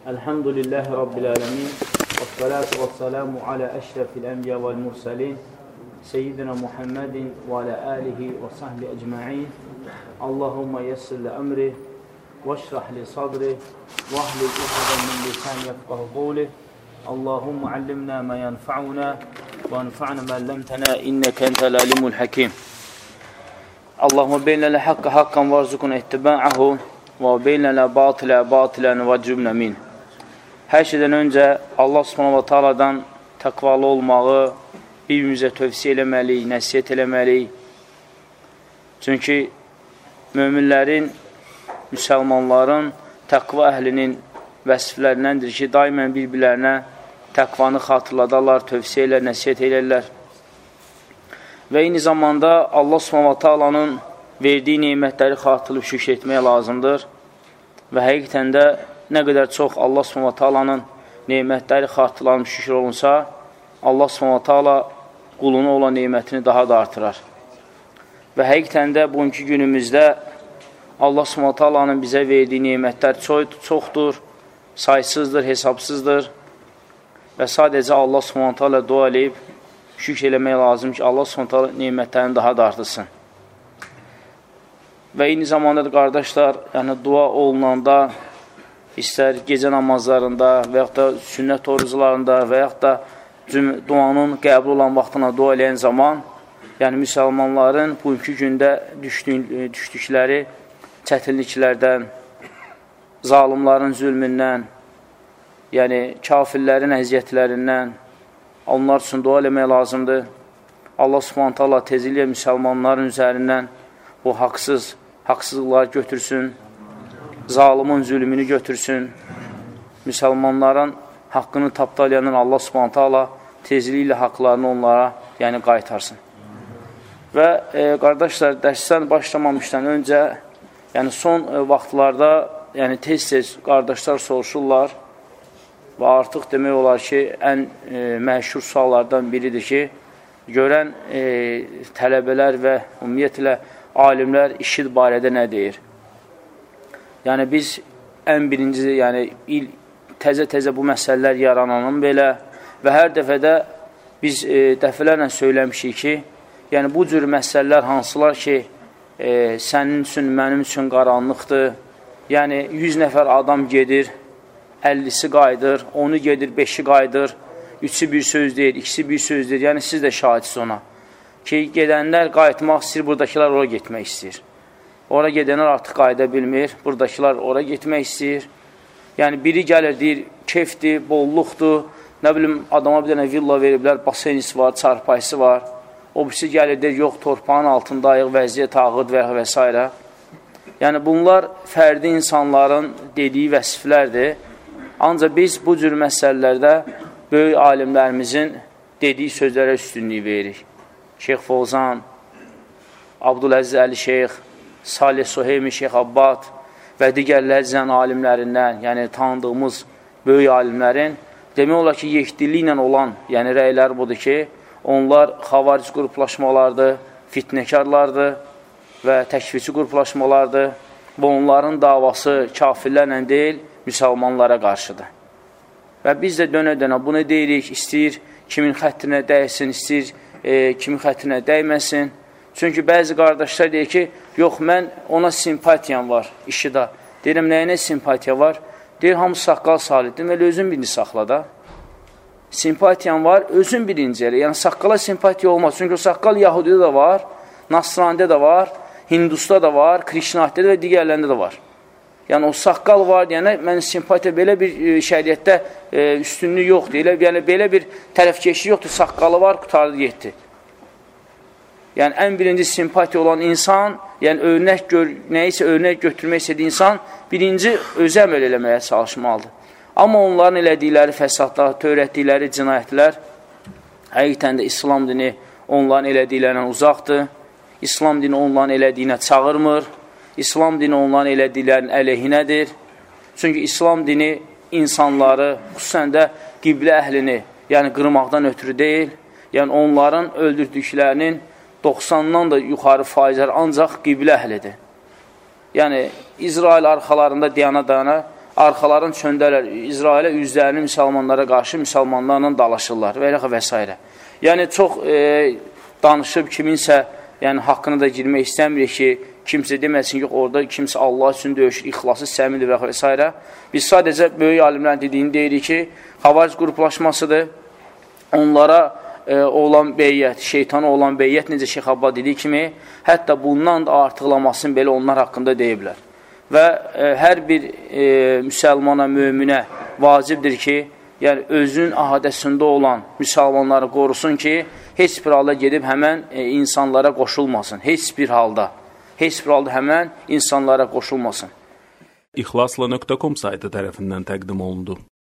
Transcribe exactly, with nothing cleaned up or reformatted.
Elhamdülillahi Rabbil alemin. Və salatu və salamu alə əşrəfil ənbiya vəl mursalin. Seyyidina Muhammedin və alə alihi və sahbi əcma'in. Allahumma yessirli əmri və şrahli sadri və ahlil uqadan min lisan yafqahu qawli. Allahumma allimna ma yanfa'una və anfa'na ma allamtana innaka entel alimul hakim. Allahumma beynə lə haqqa haqqan varzuquna ittiba'ahu və beynə lə batilə batilən və cübnə min. Hər şeydən öncə Allah subhanahu wa ta'aladan təqvalı olmağı bir-birimizə tövsiyə eləməliyik, nəsiyyət eləməliyik. Çünki möminlərin, müsəlmanların, təqva əhlinin vəsiflərindəndir ki, daimən bir-birlərinə təqvanı xatırladarlar, tövsiyə elə, nəsiyyət elərlər. Və eyni zamanda Allah subhanahu wa ta'alanın verdiyi neymətləri xatırlayıb şükür etmək lazımdır. Və həqiqətən də nə qədər çox Allah subhanahu wa ta'alanın neymətləri xatırlanıb şükür olunsa, Allah subhanahu wa ta'ala quluna olan neymətini daha da artırar. Və həqiqətən də bugünkü günümüzdə Allah subhanahu wa ta'alanın bizə verdiyi neymətlər çox, çoxdur, saysızdır, hesabsızdır. Və sadəcə Allah subhanahu wa ta'ala dua eləyib şükür eləmək lazım ki, Allah subhanahu wa ta'ala neymətlərini daha da artırsın. Və eyni zamanda da qardaşlar, yəni dua olunanda, istər gecə namazlarında və yaxud da sünnət oruclarında və yaxud da duanın qəbul olan vaxtına dua eləyən zaman, yəni müsəlmanların bugünkü gündə düşdükləri çətinliklərdən, zalimların zülmündən, yəni kafirlərin əziyyətlərindən, onlar üçün dua eləmək lazımdır. Allah subhanahu ta'ala tezliklə müsəlmanların üzərindən bu haqsız, haqsızlıqları götürsün, zalimin zülmünü götürsün, müsəlmanların haqqını tapdalayanın Allah subhanahu ta'ala tezliklə haqlarını onlara yəni qaytarsın. Və e, qardaşlar, dərsdən başlamamışdan öncə, yəni son e, vaxtlarda yəni tez-tez qardaşlar soruşurlar və artıq demək olar ki, ən e, məşhur suallardan biridir ki, görən e, tələbələr və ümumiyyətlə alimlər işid barədə nə deyir? Yəni, biz ən birinci, yəni, il təzə-təzə bu məsələlər yarananın belə və hər dəfədə biz e, dəfələrlə söyləmişik ki, yəni, bu cür məsələlər hansılar ki, e, sənin üçün, mənim üçün qaranlıqdır. Yəni, yüz nəfər adam gedir, əllisi qayıdır, onu gedir, beşi qayıdır, üçü bir söz deyir, ikisi bir söz deyir. Yəni, siz də şahidsiz ona. Ki, gedənlər qayıtmaq istəyir, buradakılar ora getmək istəyir. Ora gedənlər artıq qayıda bilmir, buradakılar ora getmək istəyir. Yəni, biri gəlir, deyir, keyfdir, bolluqdur, nə bilim, adama bir dənə villa veriblər, basenis var, çarpayısı var. O birisi gəlir, deyir, yox, torpağın altındayıq, vəziyyət ağıd və və s. Yəni, bunlar fərdi insanların dediyi vəsiflərdir. Ancaq biz bu cür məsələlərdə böyük alimlərimizin dediyi sözlərə üstünlüyü veririk. Şeyx Fozan, Abdüləziz Əli Şeyx, Salih Suheymi, Şeyx Abbad və digərlər zən alimlərindən, yəni tanıdığımız böyük alimlərin demək olar ki, yekdilli ilə olan yəni rəylər budur ki, onlar xavaric qruplaşmalardır, fitnəkarlardır və təkfirçi qruplaşmalardır və onların davası kafirlərlə deyil, müsəlmanlara qarşıdır. Və biz də dönə-dönə bunu deyirik, istəyir kimin xəttinə dəysin, istəyir e, kimin xəttinə dəyməsin. Çünki bəzi qardaşlar deyir ki, yox, mən ona simpatiyam var işida. Deyirəm, nəyinə simpatiya var? Deyir, hamı saqqal salih. Deməli, özün birinci saxla da. Simpatiyam var, özün birinci elə. Yəni, saqqala simpatiya olmaz. Çünki o saqqal Yahudidə də var, Nasranidə də var, Hindusda da var, Krişnahdidə və digərlərində də var. Yəni, o saqqal var, yəni, mən simpatiya belə bir e, şəriətdə e, üstünlük yoxdur. Elə, yəni, belə bir tərəfkeşi yoxdur, saqqalı var, qutardı, getdi. Yəni, ən birinci simpatiya olan insan, yəni, örnək gör, nəyisə örnək götürmək istədiyi insan, birinci özü əməl eləməyə çalışmalıdır. Amma onların elədikləri fəsadlar, törətdikləri cinayətlər, həqiqətən də İslam dini onların elədiklərindən uzaqdır. İslam dini onların elədiyinə çağırmır. İslam dini onların elədiklərinin əleyhinədir. Çünki İslam dini insanları, xüsusən də qiblə əhlini, yəni qırmaqdan ötürü deyil, yəni onların öldürdüklərinin doxsandan da yuxarı faizlər ancaq qiblə əhlidir. Yəni, İsrail arxalarında dayana-dayana arxalarını çöndərlər, İsrailə üzlərini müsəlmanlara qarşı müsəlmanlarla dalaşırlar və elə və s. Yəni, çox e, danışıb kiminsə, yəni haqqını da girmək istəmirik ki, kimsə deməsin ki, orada kimsə Allah üçün döyüşür, ixlası səmidir və s. Biz sadəcə böyük alimlərin dediyini deyirik ki, xavaric qruplaşmasıdır. Onlara e, olan beyyət, şeytana olan beyyət necə Şeyx Abba dediyi kimi, hətta bundan da artıqlamasını belə onlar haqqında deyiblər. Və e, hər bir e, müsəlmana, möminə vacibdir ki, yəni özün ahadəsində olan müsəlmanları qorusun ki, heç bir halda gedib həmən e, insanlara qoşulmasın, heç bir halda. Heç bir halda həmən insanlara qoşulmasın. İxlasla nöqtə com saytı tərəfindən təqdim olundu.